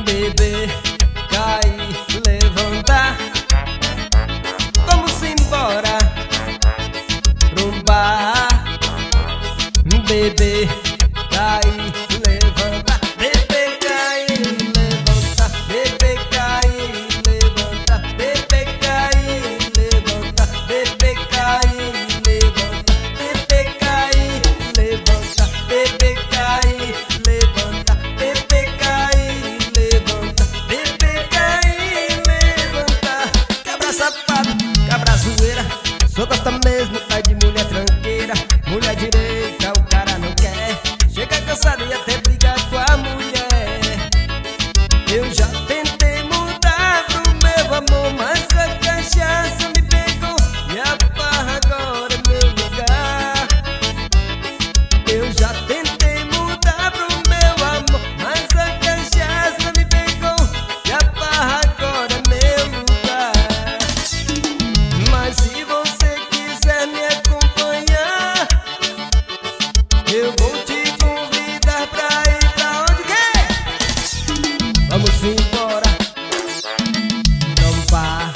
beber, cair, levantar. Vamos embora pra um bar. Beber, cair, levantar. Beber, cair, levantar. Beber, cair, levantar. Beber, cair, levantar. Beber, cair, levantar. Beber, cair, levantar. Beber, cair, levantar. Beber, cair, levantar. Beber, cair, levantar. Cabra safado, cabra zoeira, só gosta mesmo é de mulher tranqueira. Mulher direita o cara não quer, chega cansado e até briga com a mulher. Eu já tentei mudar pro meu amor, mas a cachaça me pegou e a farra agora é meu lugar. Eu já tentei mudar pro meu amor, mas a cachaça me pegou e a farra agora é meu lugar. Mas se você quiser me acompanhar, eu vou te convidar pra ir pra onde quer. Vamos embora pra um bar.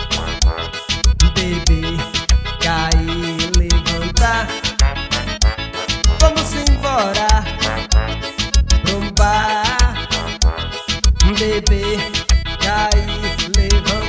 Beber, cair, levantar. Vamos embora pra um bar. Beber, cair, levantar.